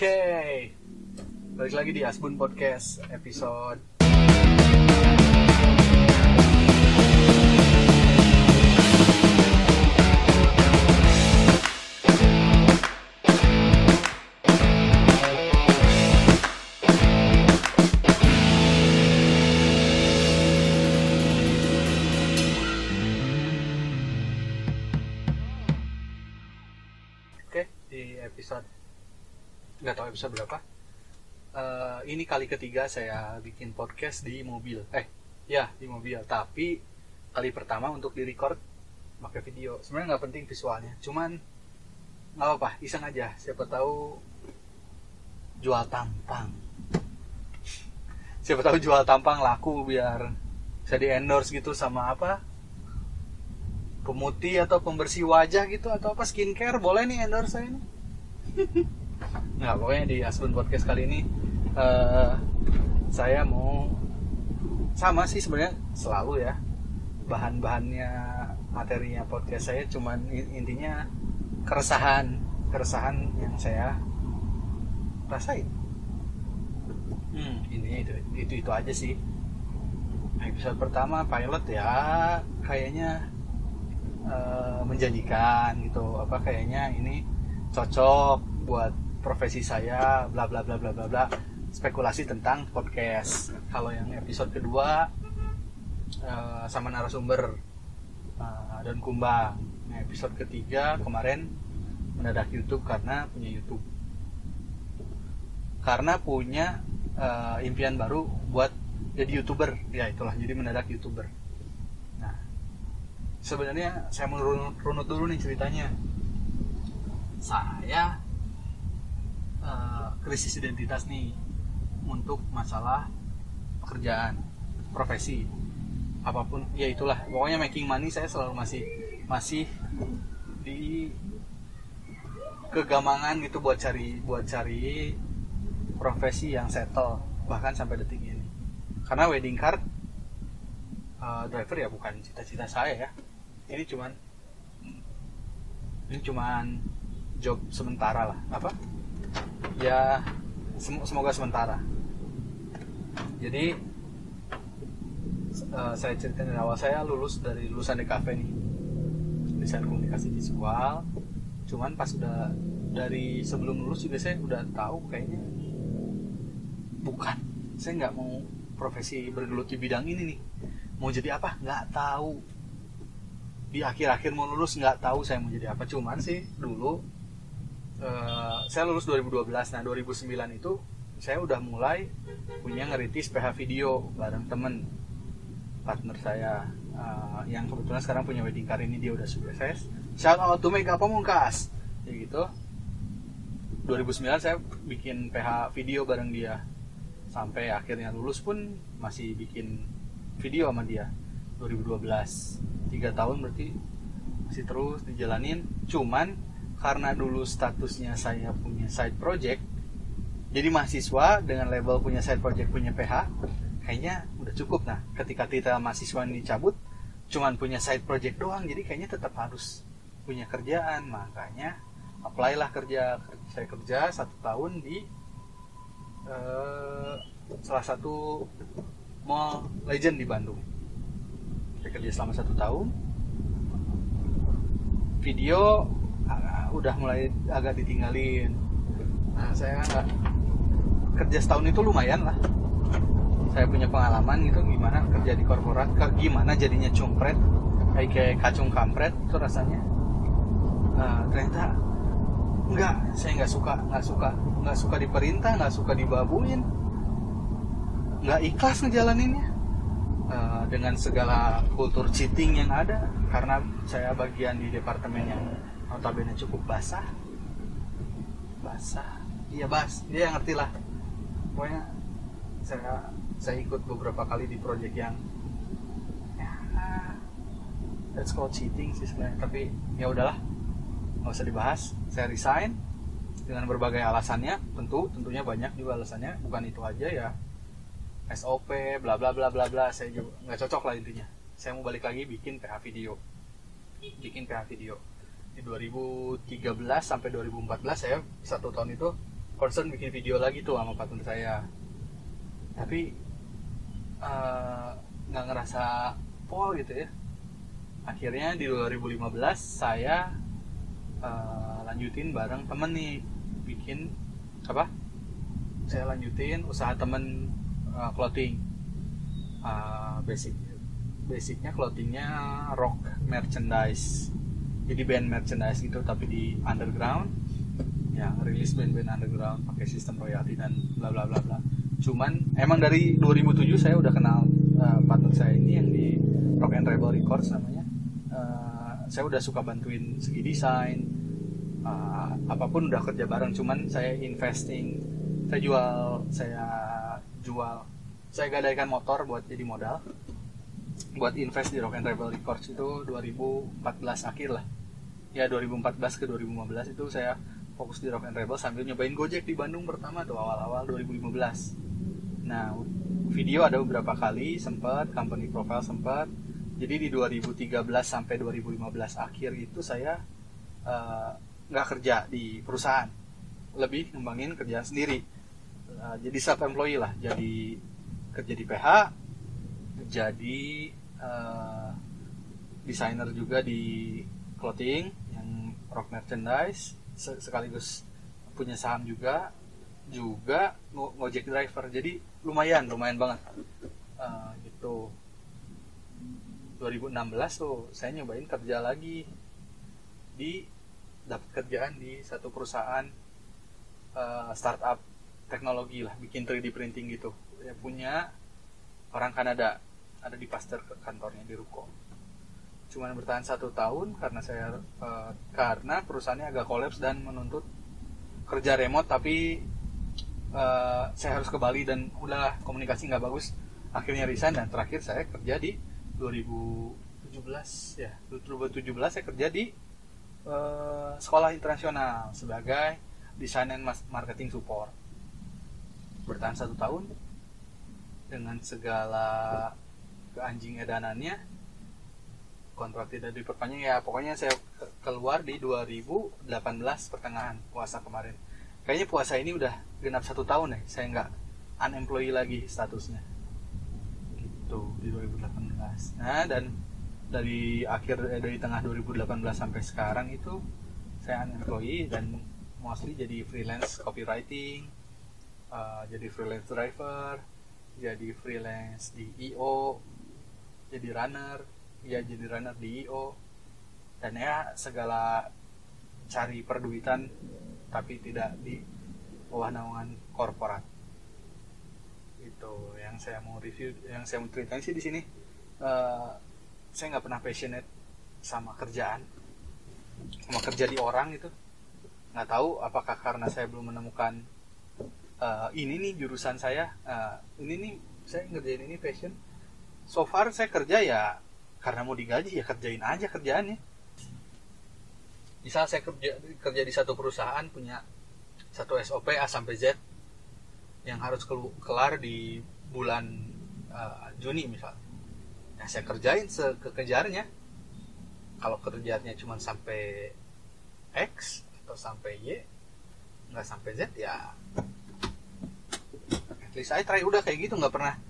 Oke, balik lagi di Asbun Podcast episode nggak tahu episode berapa. Ini kali ketiga saya bikin podcast di mobil. Di mobil. Tapi kali pertama untuk di record pakai video. Sebenarnya nggak penting visualnya, cuman nggak apa-apa, iseng aja. Siapa tahu jual tampang. Siapa tahu jual tampang laku biar bisa di endorse gitu sama apa? Pemutih atau pembersih wajah gitu atau apa skincare boleh nih endorse saya nih. Nah, pokoknya di Asbun Podcast kali ini saya mau sama sih sebenarnya selalu ya bahan-bahannya materinya podcast saya, cuman intinya keresahan yang saya rasain. Intinya itu aja sih. Episode pertama pilot ya kayaknya menjanjikan gitu, kayaknya ini cocok buat profesi saya, bla bla bla bla bla bla, spekulasi tentang podcast. Kalau yang episode kedua sama narasumber dan kumbang. Nah, episode ketiga kemarin mendadak YouTube karena punya impian baru buat jadi YouTuber. Ya itulah, jadi mendadak YouTuber. Nah, sebenarnya saya mau runut dulu nih ceritanya. Saya krisis identitas nih untuk masalah pekerjaan, profesi, apapun ya itulah, pokoknya making money saya selalu masih di kegamangan gitu buat cari profesi yang settle bahkan sampai detik ini. Karena wedding card driver ya bukan cita-cita saya ya. Ini cuman job sementara lah, ya semoga sementara. Jadi saya ceritain dari awal, saya lulusan DKV nih, desain komunikasi visual. Cuman pas udah dari sebelum lulus juga saya udah tahu kayaknya saya nggak mau profesi bergelut di bidang ini nih. Mau jadi apa nggak tahu. Di akhir mau lulus nggak tahu saya mau jadi apa. Cuman sih dulu saya lulus 2012. Nah 2009 itu saya udah mulai punya ngerintis PH video bareng temen partner saya yang kebetulan sekarang punya wedding car. Ini dia udah sukses. Shout out to Mega Pamungkas ya gitu. 2009 saya bikin PH video bareng dia, sampai akhirnya lulus pun masih bikin video sama dia. 2012 3 tahun berarti masih terus dijalanin. Cuman karena dulu statusnya saya punya side project, jadi mahasiswa dengan label punya side project, punya PH, kayaknya udah cukup. Nah ketika titel mahasiswa ini dicabut, cuman punya side project doang, jadi kayaknya tetap harus punya kerjaan. Makanya apply lah saya kerja 1 tahun di salah satu mall legend di Bandung. Saya kerja selama 1 tahun. Video udah mulai agak ditinggalin. Nah saya kerja setahun itu lumayan lah. Saya punya pengalaman gitu gimana kerja di korporat, gimana jadinya cumpret, kayak kacung kampret itu rasanya. Ternyata saya nggak suka diperintah, nggak suka dibabuin, nggak ikhlas ngejalaninnya. Dengan segala kultur cheating yang ada, karena saya bagian di departemen yang notabene cukup basah, dia ngerti lah. Pokoknya saya ikut beberapa kali di project yang that's called cheating sih sebenarnya, tapi ya udahlah, nggak usah dibahas. Saya resign dengan berbagai alasannya, tentunya banyak juga alasannya, bukan itu aja ya. SOP bla bla bla bla bla, saya juga nggak cocok lah intinya. Saya mau balik lagi bikin PH video di 2013 sampai 2014 saya 1 tahun itu concern bikin video lagi tuh sama partner saya, tapi nggak ngerasa pol gitu ya. Akhirnya di 2015 saya lanjutin bareng temen nih, bikin apa, saya lanjutin usaha temen clothing. Basicnya clothingnya rock merchandise, jadi band merchandise gitu tapi di underground, yang rilis band-band underground pakai sistem royalti dan bla bla bla bla. Cuman emang dari 2007 saya udah kenal partner saya ini yang di Rock and Rebel Records namanya. Saya udah suka bantuin segi desain, apapun udah kerja bareng. Cuman saya saya gadaikan motor buat jadi modal buat invest di Rock and Rebel Records itu 2014 akhir lah ya, 2014 ke 2015 itu saya fokus di Rock and Rebel sambil nyobain Gojek di Bandung pertama tuh awal-awal 2015. Nah, video ada beberapa kali sempat, company profile sempat. Jadi di 2013 sampai 2015 akhir itu saya nggak kerja di perusahaan, lebih ngembangin kerjaan sendiri. Jadi self employee lah, jadi kerja di PH, jadi desainer juga di clothing yang rock merchandise, sekaligus punya saham juga ngojek driver. Jadi lumayan banget gitu. 2016 tuh saya nyobain kerja lagi, dapat kerjaan di satu perusahaan startup teknologi lah, bikin 3D printing gitu ya, punya orang Kanada, ada di Pasteur kantornya di Ruko. Cuman bertahan 1 tahun karena perusahaannya agak kolaps dan menuntut kerja remote, tapi saya harus ke Bali dan udah komunikasi nggak bagus, akhirnya resign. Dan terakhir saya kerja di 2017 saya kerja di sekolah internasional sebagai desain and marketing support. Bertahan 1 tahun dengan segala keanjing edanannya, kontrak tidak diperpanjang ya. Pokoknya saya keluar di 2018 pertengahan, puasa kemarin. Kayaknya puasa ini udah genap 1 tahun ya, saya nggak unemployed lagi statusnya gitu di 2018. Nah, dan dari tengah 2018 sampai sekarang itu saya unemployed dan mostly jadi freelance copywriting, jadi freelance driver, jadi freelance di IO, jadi runner di IO, dan ya segala cari perduitan tapi tidak di bawah naungan korporat. Itu yang saya mau review, yang saya mau ceritain sih di sini. Saya nggak pernah passionate sama kerjaan, sama kerja di orang itu. Nggak tahu apakah karena saya belum menemukan ini nih jurusan saya, ini nih saya ngerjain ini passion. So far saya kerja ya karena mau digaji, ya kerjain aja kerjaannya. Misal saya kerja di satu perusahaan, punya satu SOP A sampai Z yang harus kelar di bulan Juni misal. Nah, saya kerjain sekejarnya. Kalau kerjanya cuma sampai X atau sampai Y, nggak sampai Z, ya at least saya try udah kayak gitu, nggak pernah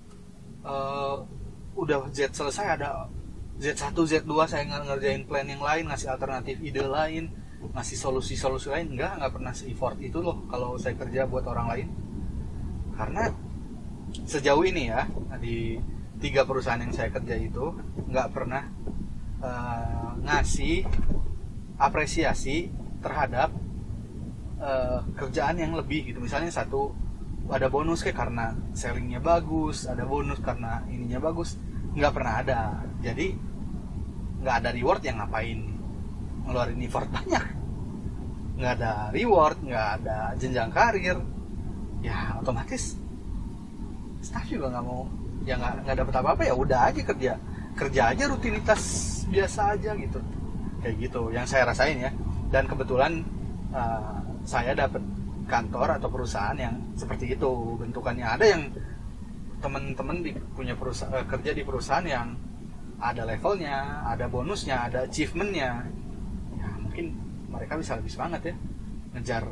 udah Z selesai ada Z1, Z2 saya ngerjain plan yang lain, ngasih alternatif ide lain, ngasih solusi-solusi lain. Nggak pernah se-effort itu loh kalau saya kerja buat orang lain. Karena sejauh ini ya, di 3 perusahaan yang saya kerja itu nggak pernah ngasih apresiasi terhadap kerjaan yang lebih gitu. Misalnya satu ada bonus kayak karena sellingnya bagus, ada bonus karena ininya bagus, nggak pernah ada. Jadi nggak ada reward, yang ngapain ngeluarin effort banyak, nggak ada reward, nggak ada jenjang karir, ya otomatis staff juga nggak mau, ya nggak dapat apa-apa. Ya udah aja kerja aja rutinitas biasa aja gitu, kayak gitu yang saya rasain ya. Dan kebetulan saya dapat kantor atau perusahaan yang seperti itu bentukannya. Ada yang teman-teman punya kerja di perusahaan yang ada levelnya, ada bonusnya, ada achievementnya. Ya mungkin mereka bisa lebih semangat ya ngejar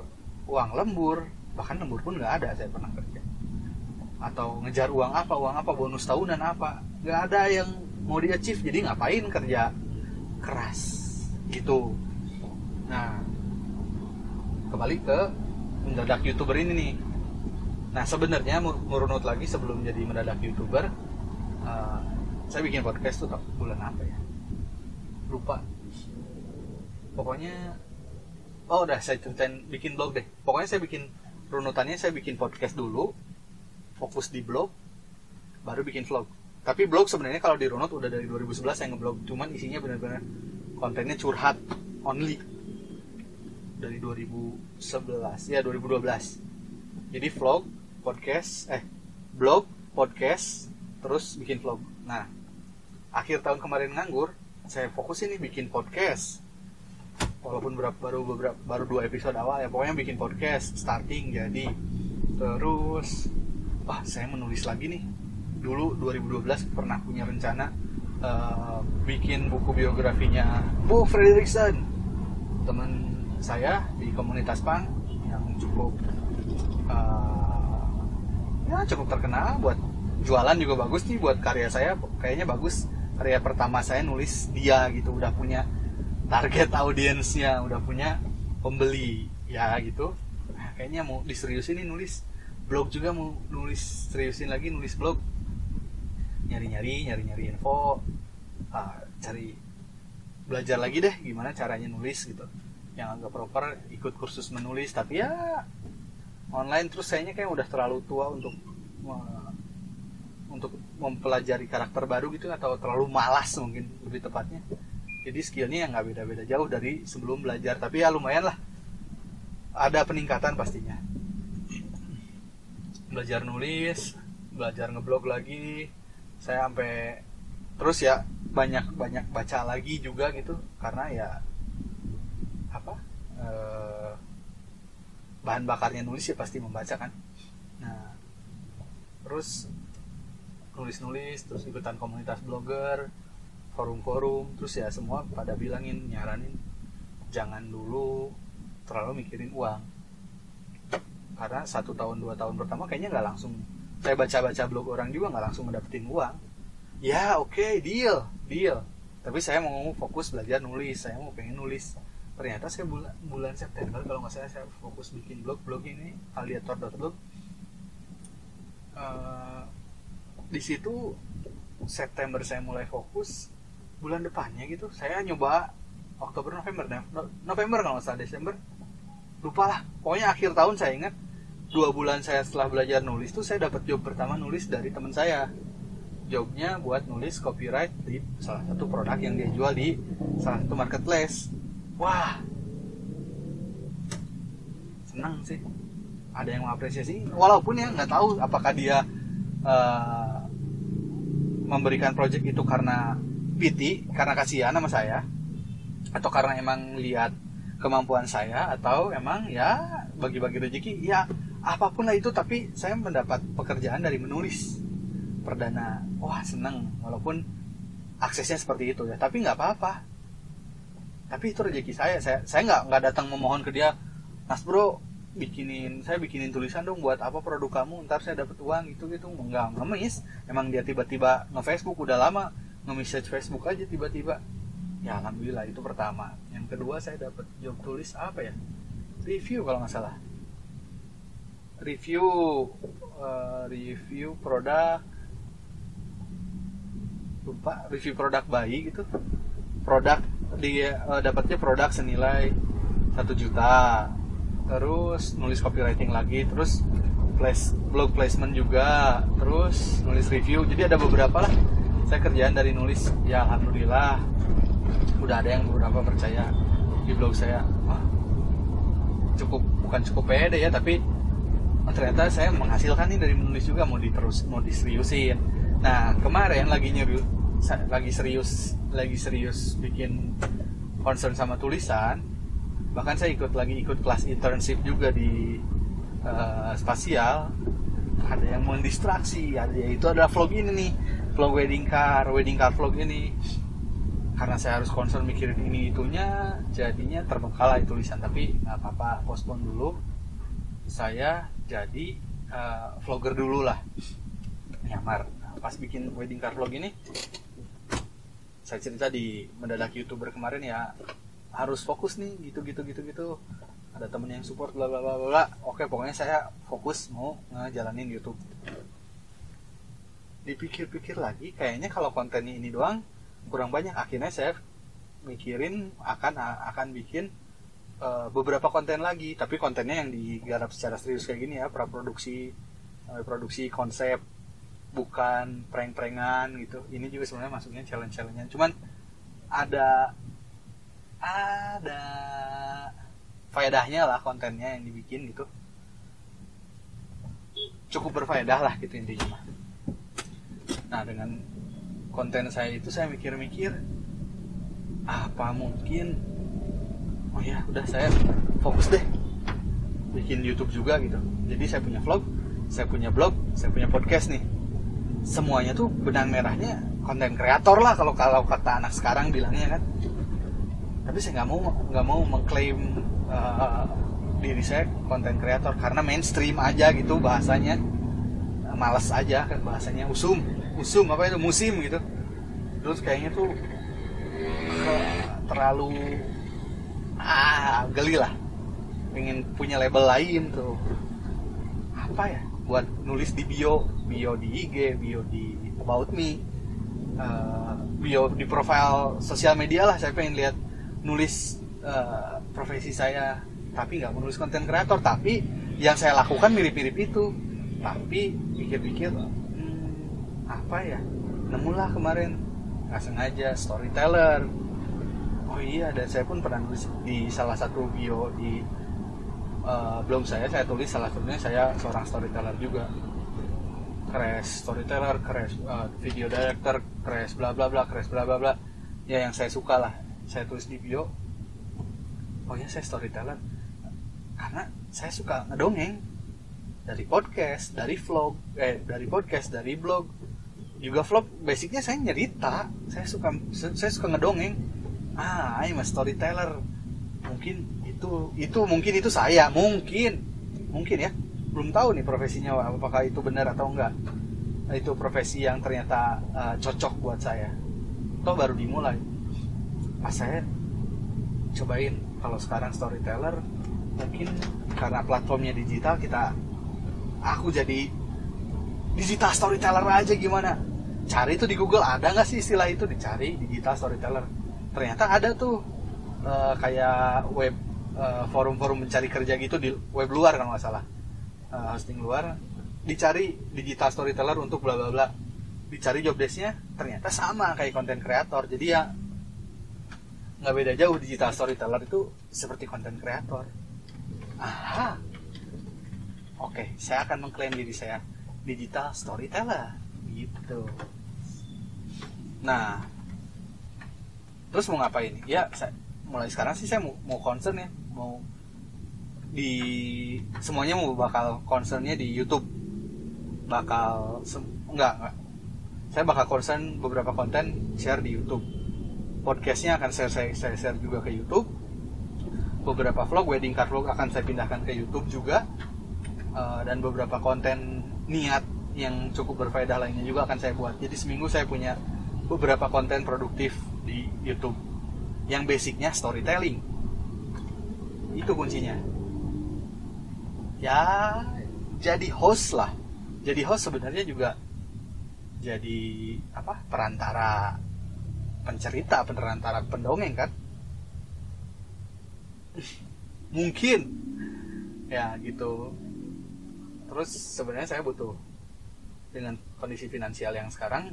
uang lembur, bahkan lembur pun nggak ada saya pernah kerja, atau ngejar uang apa bonus tahunan apa, nggak ada yang mau di achieve, jadi ngapain kerja keras gitu. Nah, kembali ke mendadak YouTuber ini nih. Nah, sebenarnya merunut lagi sebelum jadi mendadak YouTuber, saya bikin podcast tuh bulan apa ya, lupa. Pokoknya udah saya ceritain bikin blog deh. Pokoknya saya bikin runutannya, saya bikin podcast dulu, fokus di blog, baru bikin vlog. Tapi blog sebenarnya kalau dirunut udah dari 2011 saya ngeblog, cuman isinya benar-benar kontennya curhat only. Dari 2011 ya 2012. Jadi vlog, podcast, blog, podcast, terus bikin vlog. Nah, akhir tahun kemarin nganggur, saya fokusin nih bikin podcast. Walaupun baru 2 episode awal ya, pokoknya bikin podcast starting jadi. Terus saya menulis lagi nih. Dulu 2012 pernah punya rencana bikin buku biografinya Bu Fredrickson, teman saya di komunitas punk yang cukup cukup terkenal. Buat jualan juga bagus nih, buat karya saya kayaknya bagus. Karya pertama saya nulis dia gitu, udah punya target audiensnya, udah punya pembeli ya gitu. Nah, kayaknya mau diseriusin nih nulis blog juga, mau seriusin lagi nulis blog. Nyari info, cari belajar lagi deh gimana caranya nulis gitu yang agak proper, ikut kursus menulis. Tapi ya online, terus kayaknya kayak udah terlalu tua untuk mempelajari karakter baru gitu, atau terlalu malas mungkin lebih tepatnya. Jadi skillnya yang nggak beda-beda jauh dari sebelum belajar, tapi ya lumayan lah, ada peningkatan pastinya. Belajar nulis, belajar ngeblog lagi, saya sampai terus ya banyak baca lagi juga gitu, karena ya bahan bakarnya nulis ya pasti membaca kan. Nah, terus nulis terus ikutan komunitas blogger, forum-forum, terus ya semua pada nyaranin jangan dulu terlalu mikirin uang, karena 1 tahun 2 tahun pertama kayaknya nggak langsung. Saya baca blog orang juga nggak langsung ngedapetin uang. Ya oke, deal. Tapi saya mau fokus belajar nulis, saya mau pengen nulis. Ternyata saya bulan September kalau nggak salah saya fokus bikin blog ini aliator.blog. Di situ September saya mulai fokus, bulan depannya gitu saya nyoba Oktober November kalau nggak salah, Desember lupa lah. Pokoknya akhir tahun saya ingat 2 bulan saya setelah belajar nulis tuh saya dapat job pertama nulis dari teman saya. Jobnya buat nulis copyright di salah satu produk yang dia jual di salah satu marketplace. Wah, senang sih, ada yang mengapresiasi, walaupun ya nggak tahu apakah dia memberikan project itu karena pity, karena kasihan sama saya, atau karena emang lihat kemampuan saya, atau emang ya bagi-bagi rezeki, ya apapun lah itu. Tapi saya mendapat pekerjaan dari menulis perdana. Wah, seneng, walaupun aksesnya seperti itu ya, tapi nggak apa-apa. Tapi itu rezeki saya nggak datang memohon ke dia, Mas bro bikinin tulisan dong buat apa produk kamu, ntar saya dapat uang gitu nggak ngemis. Emang dia tiba-tiba nge-Facebook, udah lama nge-message Facebook aja tiba-tiba. Ya alhamdulillah, itu pertama. Yang kedua saya dapat job tulis apa ya, review kalau nggak salah, review produk, lupa, review produk bayi gitu. Produk dia dapatnya produk senilai 1 juta. Terus nulis copywriting lagi, terus blog placement juga, terus nulis review. Jadi ada beberapa lah saya kerjaan dari nulis. Ya alhamdulillah udah ada yang beberapa percaya di blog saya. Wah, bukan cukup pede ya, tapi ternyata saya menghasilkan nih dari menulis juga, mau diseriusin. Nah, kemarin lagi serius bikin concern sama tulisan. Bahkan saya ikut kelas internship juga di Spasial. Ada yang mendistraksi, itu adalah vlog ini nih, vlog wedding car vlog ini. Karena saya harus concern mikirin ini itunya, jadinya terbengkalai tulisan. Tapi nggak apa-apa, postpone dulu. saya jadi vlogger dulu lah, nyamar. Pas bikin wedding car vlog ini, saya cerita di mendadak YouTuber kemarin ya, harus fokus nih gitu. Ada temen yang support bla bla bla bla. Oke, pokoknya saya fokus mau ngejalanin YouTube. Dipikir-pikir lagi, kayaknya kalau kontennya ini doang kurang banyak. Akhirnya saya mikirin akan bikin beberapa konten lagi, tapi kontennya yang digarap secara serius kayak gini ya, produksi konsep, bukan prank-prankan gitu. Ini juga sebenarnya masuknya challenge-challengean. Cuman ada faedahnya lah kontennya yang dibikin gitu. Cukup berfaedah lah gitu intinya mah. Nah, dengan konten saya itu saya mikir-mikir apa mungkin udah saya fokus deh bikin YouTube juga gitu. Jadi saya punya vlog, saya punya blog, saya punya podcast nih. Semuanya tuh benang merahnya konten kreator lah kalau kata anak sekarang bilangnya kan. Tapi saya nggak mau mengklaim diri saya konten kreator karena mainstream aja gitu bahasanya. Malas aja kan bahasanya, usum apa itu, musim gitu. Terus kayaknya tuh terlalu geli lah, pengen punya label lain tuh, apa ya, buat nulis di bio di IG, bio di about me, bio di profile sosial media lah. Saya pengen lihat nulis profesi saya, tapi nggak menulis konten kreator. Tapi yang saya lakukan mirip-mirip itu. Tapi pikir-pikir apa ya, nemulah kemarin nggak sengaja storyteller. Oh iya, dan saya pun pernah nulis di salah satu bio di blog saya tulis salah satunya saya seorang storyteller juga, crash storyteller, crash video director, crash bla bla bla, crash bla bla bla ya, yang saya suka lah saya tulis di bio. Oh ya, saya storyteller karena saya suka ngedongeng. Dari podcast, dari vlog, dari podcast, dari blog, juga vlog. Basicnya saya nyerita, saya suka ngedongeng. I'm a storyteller. Mungkin itu saya, mungkin ya. Belum tahu nih profesinya apakah itu benar atau enggak. Itu profesi yang ternyata cocok buat saya. Toh baru dimulai. Pas saya cobain kalau sekarang storyteller, mungkin karena platformnya digital, aku jadi digital storyteller aja gimana. Cari tuh di Google, ada nggak sih istilah itu, dicari digital storyteller. Ternyata ada tuh kayak web forum-forum mencari kerja gitu di web luar kalau nggak salah, hosting luar. Dicari digital storyteller untuk bla bla bla, dicari job desk-nya, ternyata sama kayak konten kreator. Jadi ya nggak beda jauh, digital storyteller itu seperti konten kreator. Oke, saya akan mengklaim diri saya digital storyteller gitu. Nah, terus mau ngapain? Ya, mulai sekarang sih saya mau concern ya, mau semuanya mau bakal concernnya di YouTube. Enggak. Saya bakal concern beberapa konten share di YouTube. Podcastnya akan saya share juga ke YouTube. Beberapa vlog, wedding card vlog akan saya pindahkan ke YouTube juga. Dan beberapa konten niat yang cukup berfaedah lainnya juga akan saya buat. Jadi seminggu saya punya beberapa konten produktif di YouTube yang basicnya storytelling. Itu kuncinya. Ya, jadi host lah. Jadi host sebenarnya juga jadi perantara pencerita, perantara pendongeng kan. Mungkin ya gitu. Terus sebenarnya saya butuh, dengan kondisi finansial yang sekarang,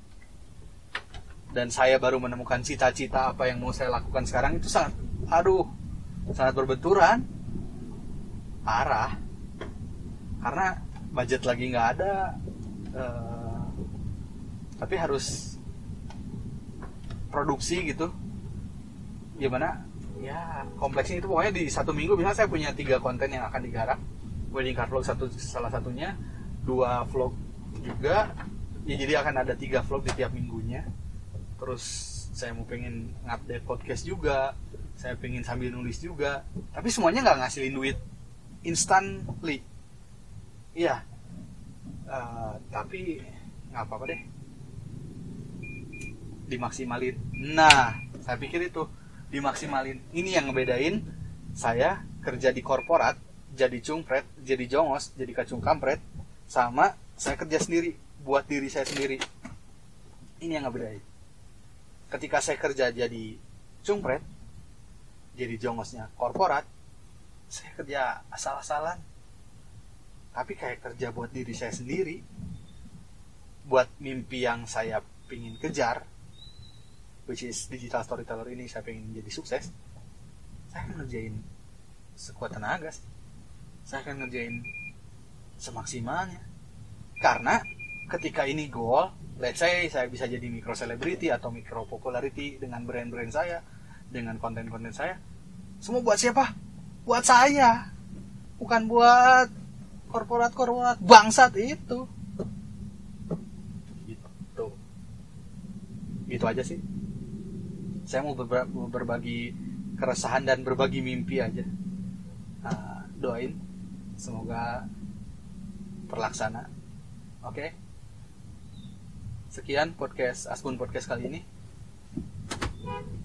dan saya baru menemukan cita-cita apa yang mau saya lakukan sekarang, itu sangat berbenturan parah, karena budget lagi nggak ada, tapi harus produksi gitu. Gimana ya, kompleksnya itu. Pokoknya di satu minggu misalnya saya punya 3 konten yang akan digarap. Wedding card vlog salah satunya, 2 vlog juga ya, jadi akan ada 3 vlog di tiap minggunya. Terus saya mau pengen ngupdate podcast juga, saya pengen sambil nulis juga, tapi semuanya nggak ngasilin duit instantly. Iya. Tapi nggak apa-apa deh, dimaksimalin. Nah, saya pikir itu dimaksimalin. Ini yang ngebedain saya kerja di korporat, jadi cungpret, jadi jongos, jadi kacung kampret, sama saya kerja sendiri buat diri saya sendiri. Ini yang ngebedain. Ketika saya kerja jadi cungpret, jadi jongosnya korporat, saya kerja asal-asalan. Tapi kayak kerja buat diri saya sendiri, buat mimpi yang saya pingin kejar, which is digital storyteller ini, saya pengen jadi sukses. Saya akan ngerjain sekuat tenaga sih. Saya akan ngerjain semaksimalnya. Karena ketika ini goal, let's say saya bisa jadi micro celebrity atau micro popularity dengan brand-brand saya, dengan konten-konten saya, semua buat siapa? Buat saya. Bukan buat korporat-korporat bangsat itu. Gitu aja sih. Saya mau berbagi keresahan dan berbagi mimpi aja. Doain semoga terlaksana. Oke. Sekian podcast Asbun Podcast kali ini.